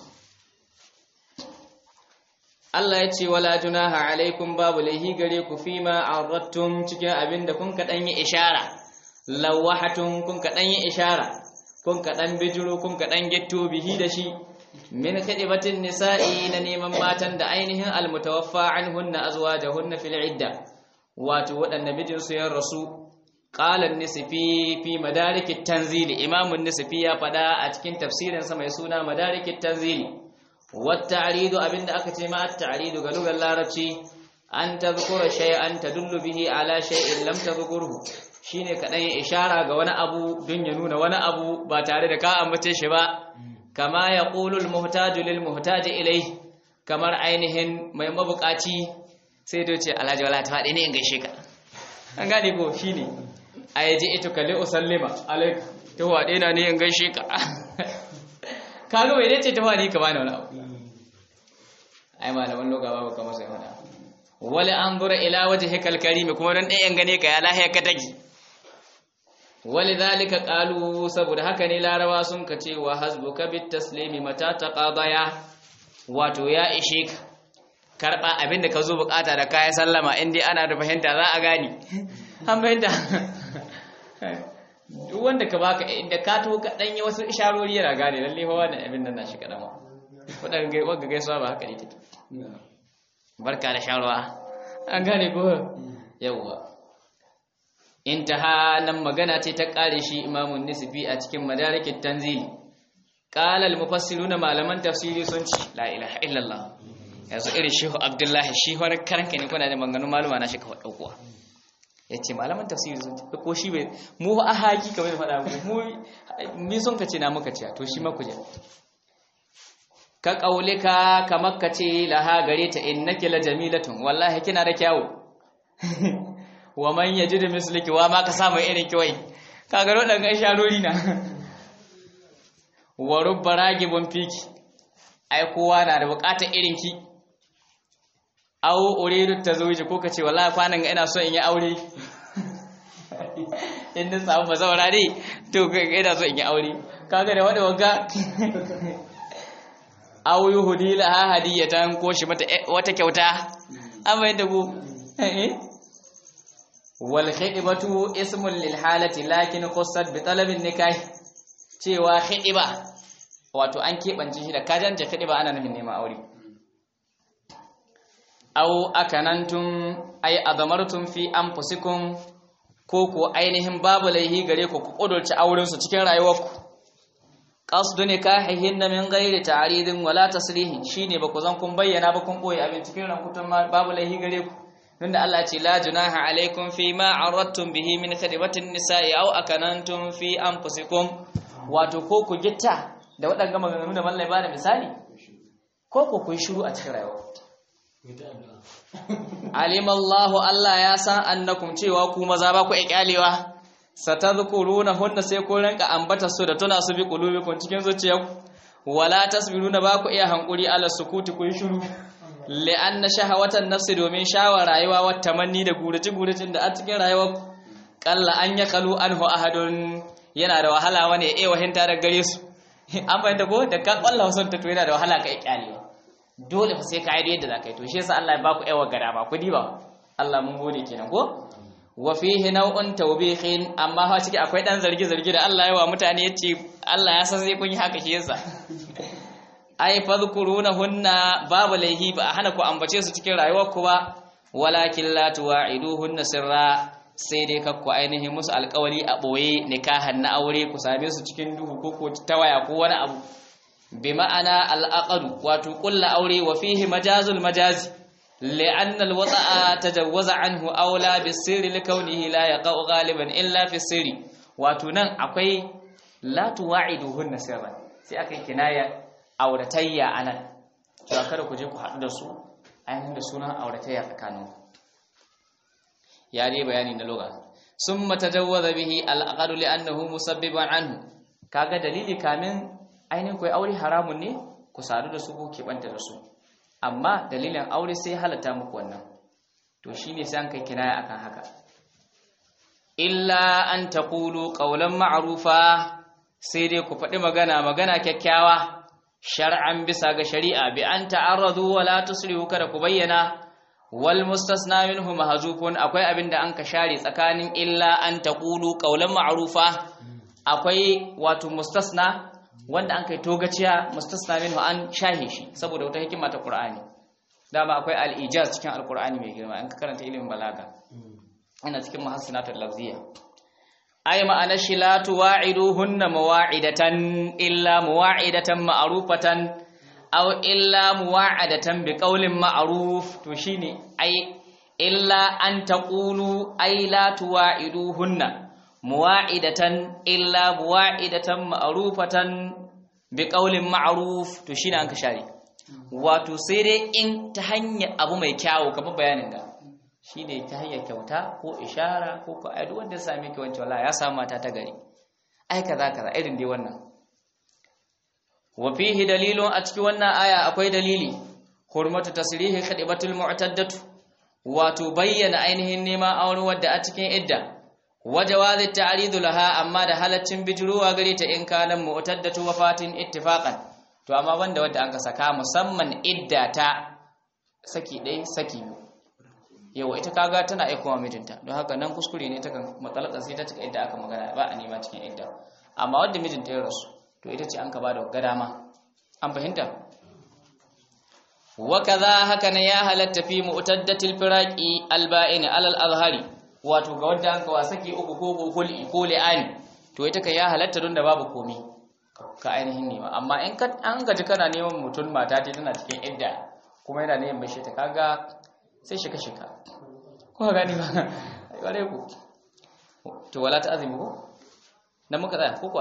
Allah ya ce wala junaha alaikum babu laihi gare ku fima arrattum cikin abinda kun ka dan yi ishara lawahatun kun ka dan yi ishara kun ka dan bijiro kun ka dan getto bihi da shi min khadibatin nisa'i na neman matan da ainihin almutawaffa anhunna azwajuhunna fil idda wato wadanna bijin su yan rasu qala an-nisfi fi madarik at-tanzil imam an-nisfi ya fada a cikin tafsirin sa mai suna madarik at-tanzil wat ta'ridu abinda aka ce ma at-ta'ridu ga lugar larabci an tadhkura shay'an tadullu bihi ala shay'in lam tadhkurhu shine kadan ya ishara ga wani abu don ya nuna wani abu ba tare da ka ambace shi ba kama yaqulu al-muhtaju lil-muhtaji ilayhi kamar ainihin mai mabukaci sai da ce alhaji wala ta fadi ne in gaishe ka an gane ko shine ayaji ito kalli usallima alaik to wade na ne in gaishe ka kaga bai dace ta fadi ka bani wani abu ai malaman lokawa ba kamar sai fada wala anzura ila wajhikal karim kuma dan dai in gane ka ya lahiya ka tagi walidhalika qalu saboda haka ne larawa sun kace wa hasbuka bit taslimi mata taqadaya wato ya ishe ka karba abinda ka zo bukata da kai sallama indai ana da fahimta za a gani an fahimta duk wanda ka baka inda ka to ka danyi wasu isharori yana gane lalle fa wannan abin nan na shi kadan wadan gai wanga gaisuwa ba haka ne take barka da sharuwa an gane ko yawa intaha nan magana ce ta kare shi imamun nisbi a cikin madarikit tanzil qala al mufassiruna malaman tafsiri sun ce la ilaha illallah yanzu irin shehu abdullahi shi horar karanka ne kuna da maganganun maluma na shi ka dauko yace malaman tafsiri sun ce ko shi bai mu a haki kamar da fada mu mi sun kace na muka ce to shi ma ku je ka kaulika kamar kace laha gare ta innaki la jamilatun wallahi kina da kyawu wa man yajidu misliki wa ma ka samu irin kiwai kaga rodan ga sharori na wa rubba ragibun fiki ai kowa na da bukatar irin ki aw uridu tazawuji ko kace wallahi kwanan ga ina so in yi aure in din samu bazawara ne to ina so in yi aure kaga da wanda wanga aw yuhdi laha hadiyatan ko shi mata wata kyauta amma yadda ku eh wal khidbatu ismun lil halati lakin khussat bi talabin nikah cewa khidba wato an kebance shi da kajanta khidba ana nufin neman aure aw akanantum ay adamartum fi anfusikum ko ko ainihin babu laihi gare ku ku kudurci auren su cikin rayuwarku qasdu nikahihin min ghairi ta'ridin wala tasrihin shine ba ku zan kun bayyana ba kun boye abin cikin rankutun babu laihi gare ku tunda Allah ce la junaha alaikum fi ma aradtum bihi min khadibatin nisa'i aw akanantum fi anfusikum wato ko ku gitta da waɗanga maganganu da mallai ba da misali ko ko ku yi shiru a cikin rayuwa alim Allah Allah ya san annakum cewa ku maza ba ku ikyalewa satadhkurunahunna sai ku ranka ambata su da tuna su bi qulubikum cikin zuciyarku wala tasbiruna ba ku iya hankuri ala sukuti ku shiru li'anna shahawatan nafsi domin shawar rayuwa wa tamanni da gurace guracin da a cikin rayuwar kalla an ya kalu anhu ahadun yana da wahala wani eh wahinta da gare su an bayyana ko da ka kwalla son ta to yana da wahala kai kyalewa dole fa sai ka yi yadda zakai to shi yasa Allah ya baku aiwa gada ba ku diba Allah mun gode kenan ko wa fihi naw'un tawbihin amma ha ciki akwai dan zargi zargi da Allah ya wa mutane yace Allah ya san sai kun yi haka shi yasa ai fadhkurunahunna babu laihi ba hana ku ambace su cikin rayuwar ku ba walakin la tuwa'iduhunna sirra sai dai kakku ainihin musu alƙawari a boye nikahan na aure ku same su cikin duhu ko ko tawaya ko wani abu bi ma'ana al-aqd wato kullu aure wa fihi majazul majazi li'anna al-wata'a tajawwaza anhu aula bis-sirri likawnihi la yaqa'u ghaliban illa fi sirri wato nan akwai la tuwa'iduhunna sirran sai akai kinaya auratayya anan to kada ku je ku haɗu da su ainihin da sunan auratayya tsakanin ya dai bayani na lugha summa tajawwaza bihi al-aqd li'annahu musabbiban anhu kaga dalili kamin ainihin kai aure haramun ne ku sadu da su ko kebanta da su amma dalilin aure sai halatta muku wannan to shine sai an kai kinaya akan haka illa an taqulu qawlan ma'rufa sai dai ku faɗi magana magana kyakkyawa shar'an bisa ga shari'a bi an ta'arradu wa la tusrihu kada ku bayyana wal mustasna minhu mahzufun akwai abinda an ka share tsakanin illa an taqulu qawlan ma'rufa akwai wato mustasna wanda an kai togaciya mustasna minhu an shahe shi saboda wata hikima ta Qur'ani dama akwai al-ijaz cikin al-Qur'ani mai girma an ka karanta ilimin balaga ina cikin muhassinatul lafziyya ay ma'ana shi la tuwa'iduhunna mawa'idatan illa muwa'idatan ma'rufatan aw illa muwa'adatan biqaulin ma'ruf to shine ay illa an taqulu ay la tuwa'iduhunna muwa'idatan illa muwa'idatan ma'rufatan biqaulin ma'ruf to shine an ka share wato sai dai in ta hanyar abu mai kyawu kamar bayanin ga shine ta hanyar kyauta ko ishara ko ko ai duk wanda ya same ki wancan wallahi ya samu mata ta gari ai kaza kaza irin dai wannan wa fihi dalilun a cikin wannan aya akwai dalili hurmatu tasrihi khadibatul mu'taddatu wato bayyana ainihin neman aure wadda a cikin idda wajawazi ta'ridu laha amma da halaccin bijruwa gare ta in kana mu'taddatu wafatin ittifaqan to amma banda wadda an ka saka musamman idda ta saki dai saki yawa ita kaga tana aikowa mijinta don haka nan kuskure ne ta kan matsalaka sai ta cika idda aka magana ba a nema cikin idda amma wadda mijinta ya rasu to ita ce an ka bada gadama an fahimta wa kaza haka ne ya halatta fi mu'taddatil firaqi alba'in alal azhari wato ga wanda an kawa saki uku ko hul'i ko li'ani to ita kan ya halatta don da babu komai ka ainihin nema amma in ka an gaji kana neman mutun mata ta tana cikin idda kuma yana neman bashi ta kaga sai shika shika ko gani ba bare ku to wala ta azumi ko dan muka tsaya ko ko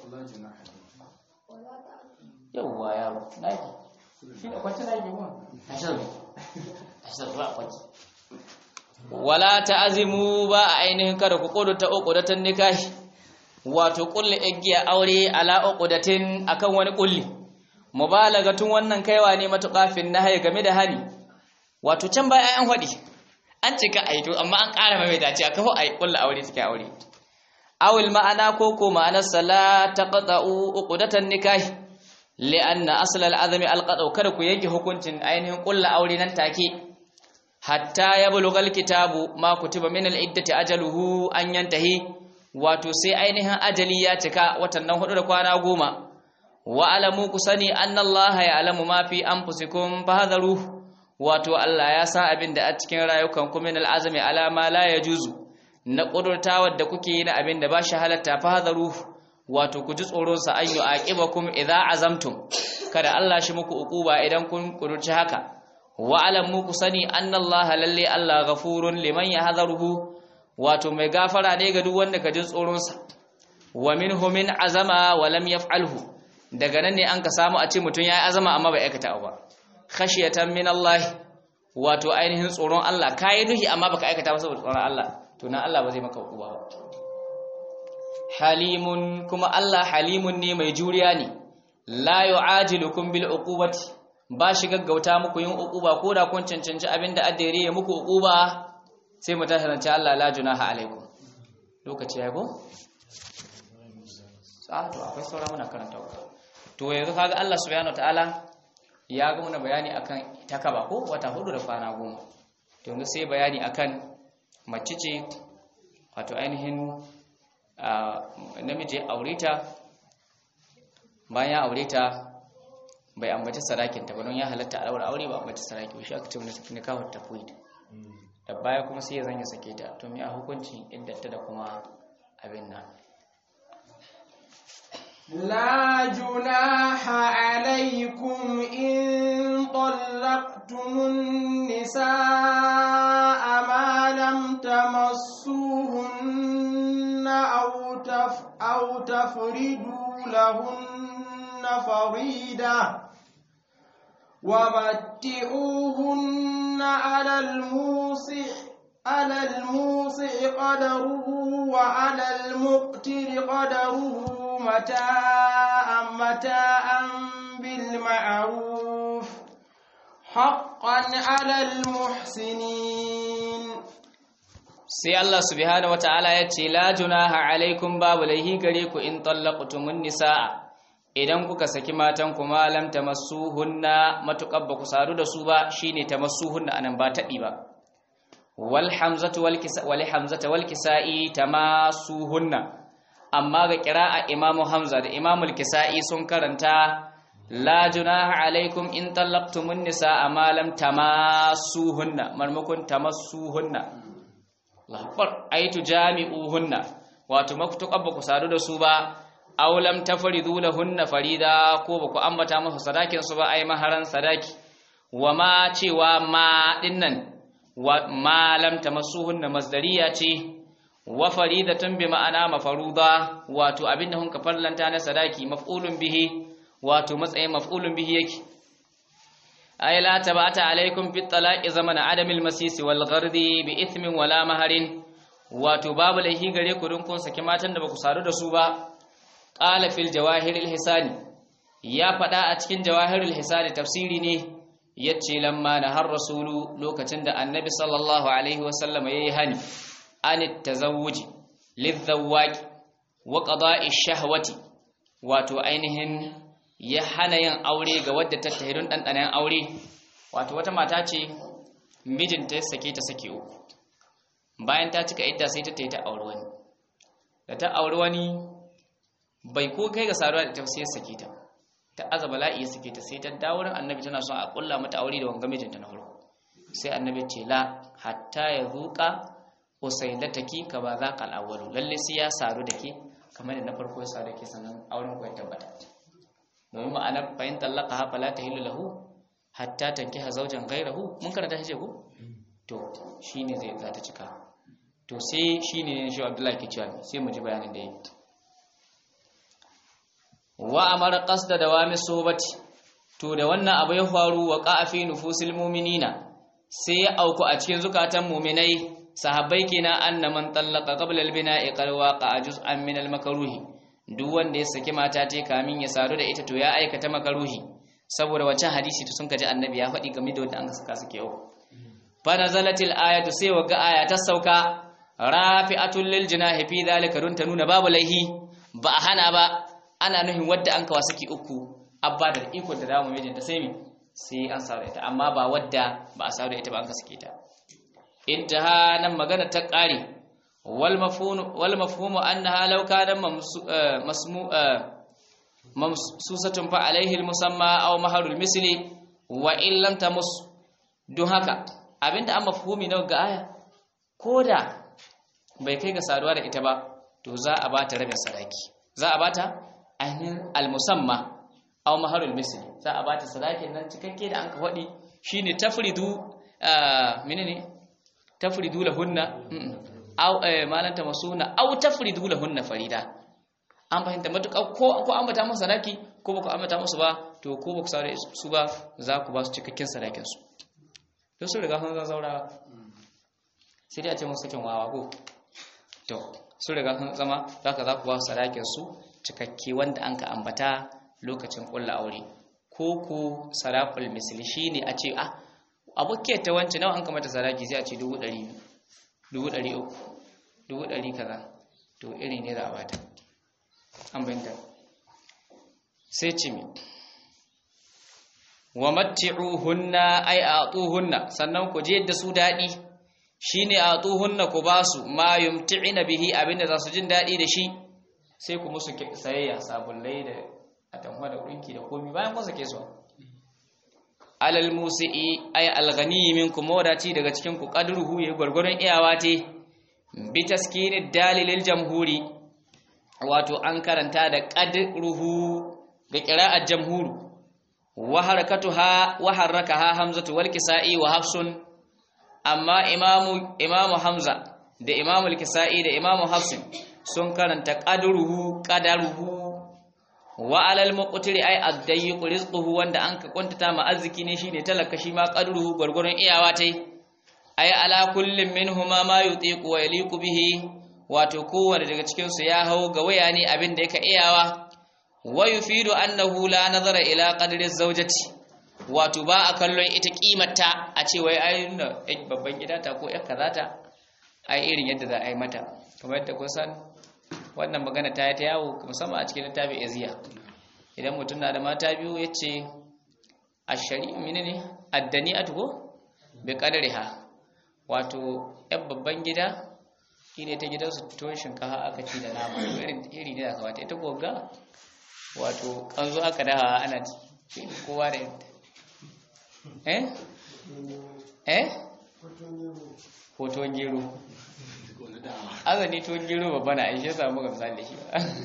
yawwa yaro naki shi da kwanta naki ko ashabi ashabi ba kwanta wala ta'zimu ba ainihin kada ku kodota uqudatan nikahi wato kulli igiya aure ala uqudatin akan wani kulli mubalagatun wannan kaiwa ne matuqafin nahyi game da hani wato can baya an hadi an cika aito amma an ƙara mai dace aka ho ai kulli aure take aure awil ma'ana ko ko ma'anar sala taqta'u uqudatan nikahi li'anna asl al-azmi al-qat'u kada ku yanke hukuncin ainihin kulli aure nan take hatta ya bulugal kitabu ma kutiba min al-iddati ajaluhu an yantahi wato sai ainihin ajali ya cika watan nan hudu da kwana goma wa alamu kusani anna Allah ya'lamu ma fi anfusikum fahadharu wato Allah ya san abin da a cikin rayukan ku min al-azmi ala ma la yajuzu na kudurtawar da kuke yi na abin da ba shi halatta fahadharu wato ku ji tsoron sa ayyu aqibakum idza azamtum kada Allah shi muku ukuba idan kun kudurci haka wa'alamu ku sani annallaha lalle Allah ghafurun liman yahzaruhu wato mai gafara ne ga duk wanda ka ji tsoron sa wa minhu min azama wa lam yaf'alhu daga nan ne an ka samu a ce mutun yayi azama amma bai aikata ba khashiyatan min Allah wato ainihin tsoron Allah kai nuhi amma baka aikata ba saboda tsoron Allah to nan Allah ba zai maka hukuma ba halimun kuma Allah halimun ne mai juriya ne la yu'ajilukum bil uqubati ba shi gaggauta muku yin uquba ko da kun cancanci abinda addare ya muku uquba sai mu tashi Allah la junaha alaikum lokaci ya go ah to akwai saura muna karanta to yanzu kaga Allah subhanahu wataala ya ga muna bayani akan takaba ko wata hudu da kwana goma to yanzu sai bayani akan mace ce wato ainihin namiji aureta bayan ya aureta bai ambaci sadakin ta ba don ya halatta aure aure ba ambaci sadaki ba shi aka ce wani nikahu tafwid da baya kuma sai ya zanya sake ta to me a hukunci iddata da kuma abin nan لا جناح عليكم إن طلقتم النساء ما لم تمسوهن أو تف أو تفردوا لهن فريدة ومتعوهن على الموسع على الموسع قدره وعلى المقتر قدره متاعا متاعا بالمعروف حقا على المحسنين sai Allah subhanahu wataala ya ce la junaha alaikum babu laihi gare ku in tallaqtumun nisaa idan kuka saki matan ku malam tamassuhunna matukabba ku sadu da su ba shine tamassuhunna anan ba tabi ba wal hamzatu wal kisa wal hamzatu wal kisai tamassuhunna amma ga qira'a imamu hamza da imamu al-kisai sun karanta la junaha alaikum in tallaqtumun nisaa ma lam tamassuhunna marmakon tamassuhunna Allahu akbar aitu jami'uhunna wato maktuqab ba ku sadu da su ba aw lam tafridu lahunna farida ko ba ku ambata musu sadakin su ba ai maharan sadaki wama cewa ma dinnan wa ma lam tamassuhunna masdariya ce wa faridatun bi ma'ana mafaruda wato abinda hun ka farlanta na sadaki maf'ulun bihi wato matsayin maf'ulun bihi yake ay la tabata alaikum fit talaqi zamana adamil masisi wal ghardi bi ithmin wala maharin wato babu lahi gare ku dun kun saki matan da baku sadu da su ba qala fil jawahiril hisani ya fada a cikin jawahiril hisani tafsiri ne yace lamma na har rasulu lokacin da annabi sallallahu alaihi wasallam yayi hani an tazawuji lidhawaqi wa qada'i shahwati wato ainihin ya hana yin aure ga wadda ta tahirun dandanan aure wato wata mata ce mijinta ya sake ta sake uku bayan ta cika idda sai ta tayi ta aure wani da ta aure wani bai ko kai ga saruwa da ta sai sake ta ta azaba la'i ya sake ta sai ta dawo ran annabi tana son a kulla mata aure da wanga mijinta na farko sai annabi ce la hatta ya zuqa usailataki ka ba za ka al'awalu lalle sai ya saru da ke kamar da na farko ya saru da ke sannan auren ku ya tabbata domin ma'anar fa'in tallaka ha fala tahillu lahu hatta tankiha zawjan ghayrahu mun karanta shi ko to shine zai za ta cika to sai shine ne shi Abdullahi ke cewa sai mu ji bayanin da yake wa amara qasda dawami sobati to da wannan abu ya faru wa qafi nufusil mu'minina sai ya auku a cikin zukatan mu'minai sahabbai kenan annaman tallaqa qabla al-bina'i qad waqa juz'an min al-makruhi duk wanda ya saki mata ta kamin ya saru da ita to ya aikata makruhi saboda wancan hadisi to sun kaji annabi ya faɗi game da wanda an saka suke yau fa nazalatil ayatu sai waga aya ta sauka rafi'atul lil jinahi fi zalika dun ta nuna babu laihi ba a hana ba ana nuhin wadda an kawa saki uku abba da iko da dawo mijinta sai mi sai an saru ita amma ba wadda ba a saru ita ba an ka sake ta intaha nan magana ta ƙare wal mafhumu wal mafhumu annaha law kana masmu mamsusatun fa alaihi al musamma aw maharul misli wa in lam tamus don haka abinda an mafhumi na ga aya koda bai kai ga saduwa da ita ba to za a bata rabin sadaki za a bata ainihin al musamma aw maharul misli za a bata sadakin nan cikakke da an ka faɗi shine tafridu menene tafridu lahunna aw malanta masuna aw tafridu lahunna farida an fahimta matuƙa ko ko ambata musu sadaki ko ba ku ambata musu ba to ko ba ku sare su ba za ku ba su cikakken sadakin su to su riga sun zaura sai dai a ce musu sakin wawa ko to su riga sun zama zaka za ku ba sadakin su cikakke wanda an ka ambata lokacin kullu aure ko ko sadaqul misli shine a ce ah abuke ta wance nawa an ka mata sadaki sai a ce dubu ɗari dubu ɗari uku dubu ɗari kaza to irin ne za a bata an bayyana sai ce mi wa matti'uhunna ay atuhunna sannan ku je da su dadi shine atuhunna ku basu ma yumti'ina bihi abinda za su jin dadi da shi sai ku musu sayayya sabullai da atamwa da kunki da komi bayan kun sake su alal musi'i ay alghani minkum wadati daga cikin ku qadruhu yayi gurgurun iyawa te bi taskinid dalilil jamhuri wato an karanta da qadruhu ga qira'at jamhuru wa harakatuha wa harakaha hamzatu wal kisa'i wa hafsun amma imamu imamu hamza da imamu al-kisa'i da imamu hafsin sun karanta qadruhu qadaruhu wa alal muqtiri ay ad-dayyiq rizquhu wanda an ka kuntata ma arziki ne shine talaka shi ma qadruhu gurgurun iyawa tai ay ala kullin minhuma ma yutiqu wa yaliqu bihi wato kowanne daga cikin su ya hawo ga waya ne abin da yake iyawa wa yufidu annahu la nazara ila qadri az-zawjati wato ba a kallon ita kimarta a ce wai ai babban gidata ko yar kazata ai irin yadda za a yi mata kamar yadda kun san wannan magana ta yi ta yawo musamman a cikin littafin iziya idan mutum na da mata biyu yace ashari menene addani'atu ko bi qadriha wato yar babban gida shine ta gidansu tuwon shinkafa aka ci da nama irin iri ne da kawata ita gogga wato kanzo aka daha ana ci kowa da yadda eh eh hoton gero azani tuwon gero babba na aishe samu ga misali shi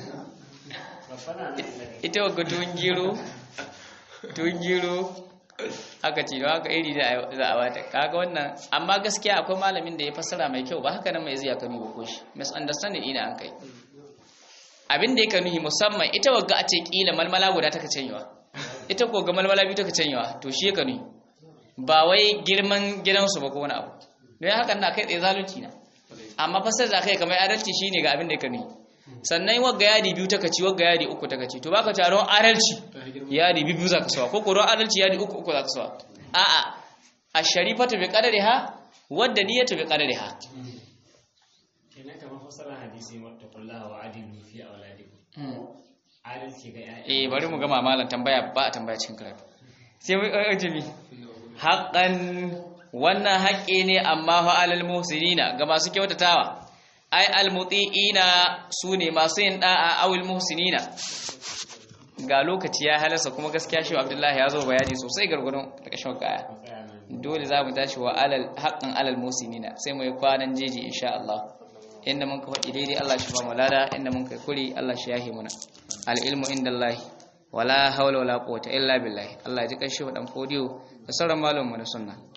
ita wagga tuwon gero tuwon gero aka ce da haka iri da za a bata kaga wannan amma gaskiya akwai malamin da ya fassara mai kyau ba haka nan mai zai kanu ba ko shi misunderstanding ina an kai abin da yake nuhi musamman ita wagga a ce kila malmala guda take canyewa ita ko ga malmala biyu take canyewa to shi yake nuhi ba wai girman gidansu ba ko wani abu don haka na kai tsaye zalunci na amma fassara da kai kamar adalci shine ga abin da yake nuhi sannan wagga yadi biyu taka ci wagga yadi uku taka ci to baka taron adalci yadi biyu zaka sawa ko ko ron adalci yadi uku uku zaka sawa a'a ash-sharifatu bi qadariha wadda niyyatu bi qadariha kenan kamar fasaran hadisi wattaqullaha wa adilu fi auladikum adalci ga yaya eh bari mu gama malam tambaya ba a tambaya cikin karatu sai mu ajibi haqqan wannan haƙƙi ne amma fa alal muhsinina ga masu kyautatawa ai almutiina sune masu yin da'a awil muhsinina ga lokaci ya halasa kuma gaskiya shi Abdullahi ya zo bayani sosai gargudun ƙarshen kaya dole za mu tashi wa alal haqqan alal muhsinina sai mu yi kwanan jeji insha Allah inda mun ka faɗi daidai Allah shi ba mu lada inda mun kai kuri Allah shi yahi muna al ilmu indallahi wala hawla wala quwwata illa billah Allah ya ji kashi wa dan fodiyo da sauran malamin mu na sunna